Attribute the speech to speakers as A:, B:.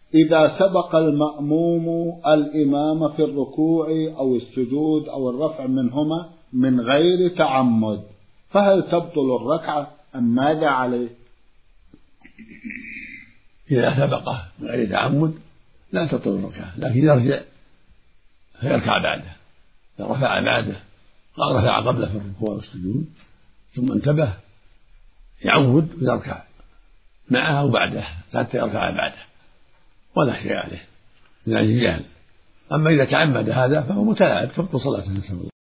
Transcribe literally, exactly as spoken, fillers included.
A: إذا سبق المأموم الإمام في الركوع أو السجود أو الرفع منهما من غير تعمد، فهل تبطل الركعة أم ماذا عليه؟
B: إذا سبقه من غير تعمد لا تبطل الركعة، لكن يرجع فيركع بعده. إذا رفع بعده قال رفع قبله في الركوع والسجود ثم انتبه يعود ويركع معه وبعده حتى يركع بعده ولا شيء عليه من أجل جهل. أما إذا تعمد هذا فهو متلاعب تبطل صلاته.